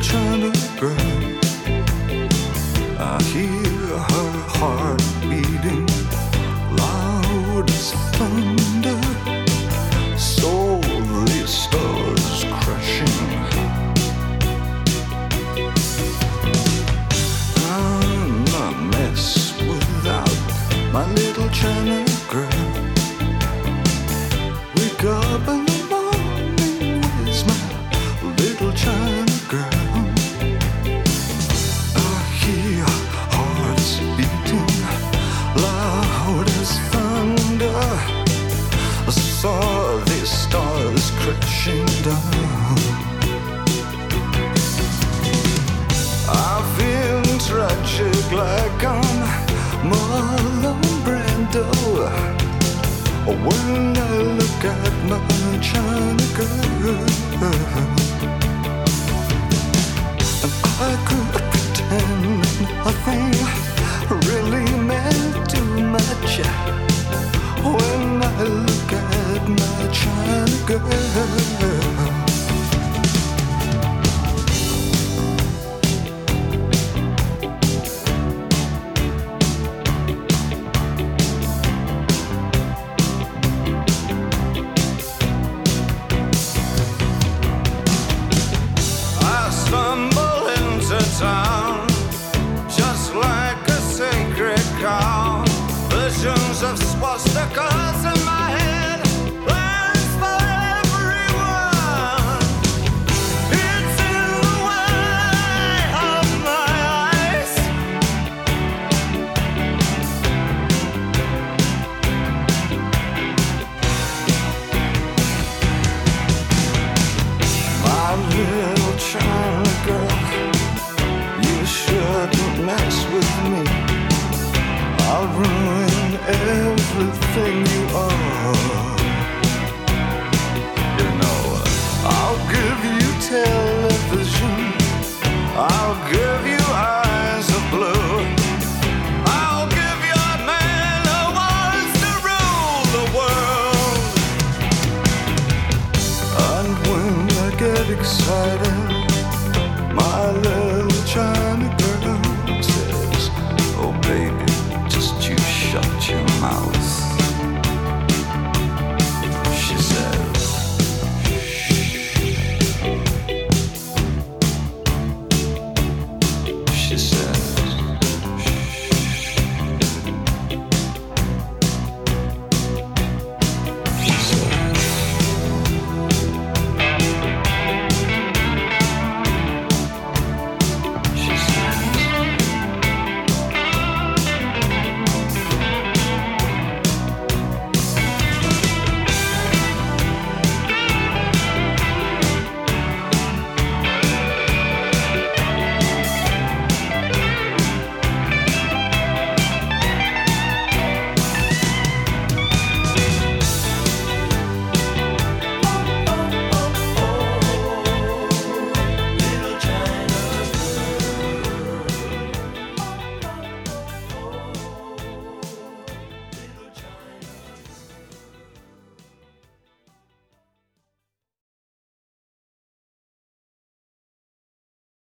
China girl. I hear her heart beating loud as thunder. Slowly stars crashing. I'm a mess without my little China girl. Wake up in the morning with my little China girl. I hear hearts beating loud as thunder. I saw these stars crashing down. I feel tragic like I'm Marlon Brando when I look at my China girl. And I could pretend nothing really meant too much when I look at my China girl. Town, just like a sacred cow. Visions of swastikas in my head, plans for everyone. It's in the way of my eyes. My little China girl, shouldn't mess with me. I'll ruin everything you are. You know, I'll give you television. I'll give you eyes of blue. I'll give you a man who wants to rule the world. And when I get excited, my little